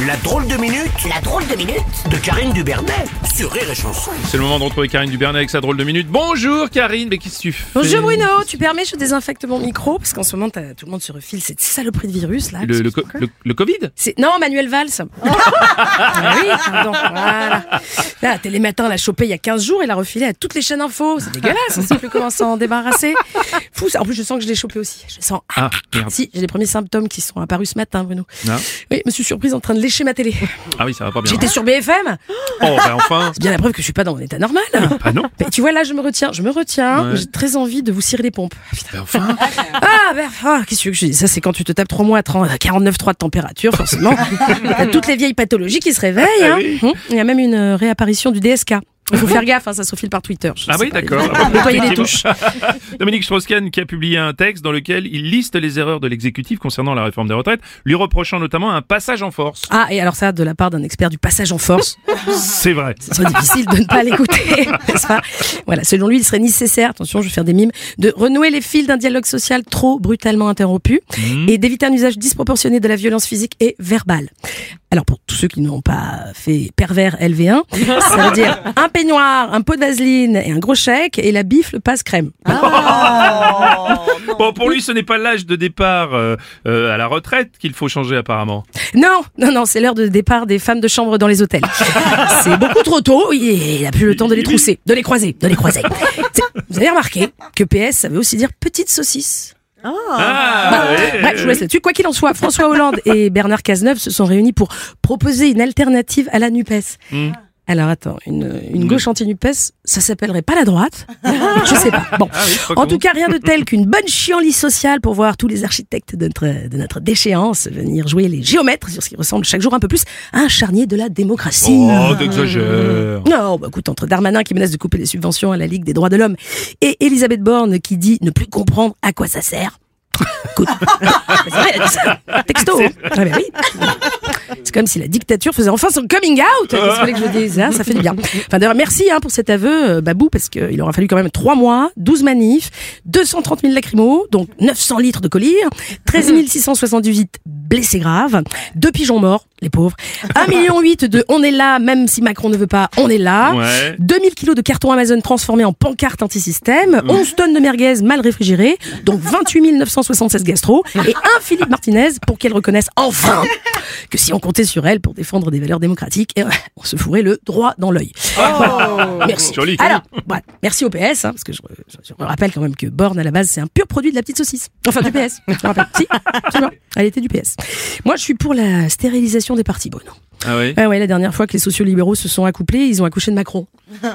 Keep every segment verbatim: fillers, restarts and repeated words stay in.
La drôle de minute La drôle de minute de Karine Dubernet sur Rire et Chanson. C'est le moment de retrouver Karine Dubernet avec sa drôle de minute. Bonjour Karine, mais qu'est-ce que tu fais? Bonjour Bruno, tu permets je désinfecte mon micro parce qu'en ce moment t'as- tout le monde se refile cette saloperie de virus là. le, le, co- le, le Covid? C'est non Manuel Valls. Ah oui, pardon. Voilà. Là, Télématin l'a chopé il y a quinze jours et l'a refilé à toutes les chaînes info. C'est dégueulasse, on sait plus comment s'en débarrasser. Fou, ça. En plus je sens que je l'ai chopé aussi. Je sens. Ah, merde. Si, j'ai les premiers symptômes qui sont apparus ce matin, Bruno. Non. Oui, je me suis surprise en train de lécher ma télé. Ah oui, ça va pas bien. J'étais sur B F M. Oh, bah enfin. C'est bien la preuve que je suis pas dans mon état normal. Ah non. Mais tu vois là, je me retiens, je me retiens. Ouais. J'ai très envie de vous cirer les pompes. Bah enfin. Ah, ben, ah, qu'est-ce que tu veux que je dise? Ça, c'est quand tu te tapes trois mois à trente, quarante-neuf virgule trois de température, forcément. T'as toutes les vieilles pathologies qui se réveillent. Hein. Ah oui. Hum, Il y a même une euh, réapparition du D S K. Il faut faire gaffe, hein, ça se file par Twitter. Je Ah sais oui, pas, d'accord. les- Nettoyer les touches. Dominique Strauss-Kahn qui a publié un texte dans lequel il liste les erreurs de l'exécutif concernant la réforme des retraites, lui reprochant notamment un passage en force. Ah, et alors ça, de la part d'un expert du passage en force, C'est vrai. ce serait difficile de ne pas l'écouter, n'est-ce pas? Voilà, selon lui, il serait nécessaire, attention, je vais faire des mimes, de renouer les fils d'un dialogue social trop brutalement interrompu Mmh. et d'éviter un usage disproportionné de la violence physique et verbale. Alors pour tous ceux qui n'ont pas fait pervers L V un, ça veut dire un peignoir, un pot de vaseline et un gros chèque et la bifle passe crème. Bon, pour lui, ce n'est pas l'âge de départ euh, euh, à la retraite qu'il faut changer apparemment. Non, non, non, c'est l'heure de départ des femmes de chambre dans les hôtels. C'est beaucoup trop tôt, et il n'a plus le temps de les trousser, de les croiser, de les croiser. C'est- Vous avez remarqué que P S, ça veut aussi dire petite saucisse. Ah, ouais. Bref, je vous laisse là-dessus. Quoi qu'il en soit, François Hollande et Bernard Cazeneuve se sont réunis pour proposer une alternative à la NUPES. Mm. Alors attends, une, une Mm. gauche anti-NUPES, ça s'appellerait pas la droite? Je sais pas. Bon, Ah oui, pas en con. tout cas, rien de tel qu'une bonne chienlit sociale pour voir tous les architectes de notre, de notre déchéance venir jouer les géomètres sur ce qui ressemble chaque jour un peu plus à un charnier de la démocratie. Oh, t'exagères. Non, bah écoute, entre Darmanin qui menace de couper les subventions à la Ligue des droits de l'homme et Elisabeth Borne qui dit ne plus comprendre à quoi ça sert. Écoute, c'est vrai, elle a dit ça. Texto. hein. Ah ben oui. C'est comme si la dictature faisait enfin son coming out. Qu'est-ce que vous voulez que je dise, hein, ça fait du bien. Enfin d'ailleurs, merci hein, pour cet aveu, euh, Babou, parce qu'il aura fallu quand même trois mois, douze manifs, deux cent trente mille lacrymos, donc neuf cents litres de collyre, treize mille six cent soixante-dix-huit blessés graves, deux pigeons morts, les pauvres, un virgule huit million de on est là, même si Macron ne veut pas, on est là, Ouais. deux mille kilos de carton Amazon transformés en pancarte anti-système, onze tonnes de merguez mal réfrigérées, donc vingt-huit mille neuf cent soixante-seize gastro, et un Philippe Martinez pour qu'elle reconnaisse enfin que si on comptait sur elle pour défendre des valeurs démocratiques, eh ouais, on se fourrait le droit dans l'œil. Voilà. Merci. Joli. Alors, ouais, merci au P S, hein, parce que je, je- je rappelle quand même que Borne à la base c'est un pur produit de la petite saucisse. Enfin du P S. Je te rappelle. Si, absolument. Elle était du P S. Moi, je suis pour la stérilisation des partis, Bruno. Ah oui. Ah ouais, la dernière fois que les sociaux-libéraux se sont accouplés, ils ont accouché de Macron.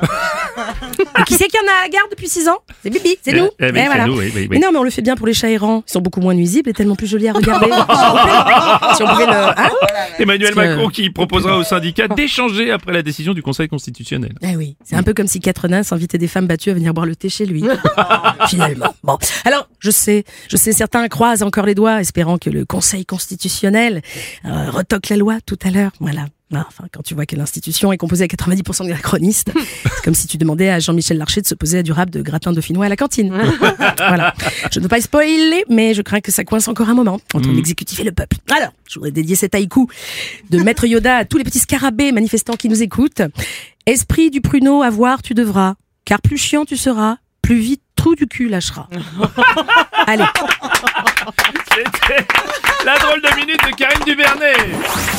Et qui c'est qui en a à la garde depuis six ans? C'est Bibi, c'est nous. Eh, eh oui, Eh, c'est voilà. nous, oui, oui, oui. Mais non, mais on le fait bien pour les chats errants. Ils sont beaucoup moins nuisibles et tellement plus jolis à regarder. Si on pouvait le... Hein Emmanuel Parce que- Macron qui proposera au syndicat d'échanger après la décision du Conseil constitutionnel. Eh oui, c'est un peu comme si Quatre Nains invitait des femmes battues à venir boire le thé chez lui. Finalement. Bon, alors je sais, je sais, certains croisent encore les doigts, espérant que le Conseil constitutionnel euh, retoque la loi tout à l'heure. Voilà. Ah, Enfin, quand tu vois que l'institution est composée à quatre-vingt-dix pour cent de anachronistes, c'est comme si tu demandais à Jean-Michel Larcher de se poser à du rap de gratin dauphinois à la cantine. Voilà. Je ne veux pas spoiler, mais je crains que ça coince encore un moment entre l'exécutif et le peuple. Alors, je voudrais dédier cet haïku de Maître Yoda à tous les petits scarabées manifestants qui nous écoutent. Esprit du pruneau, à voir tu devras, car plus chiant tu seras, plus vite trou du cul lâchera. Allez. C'était la drôle de minute de Karine Dubernet.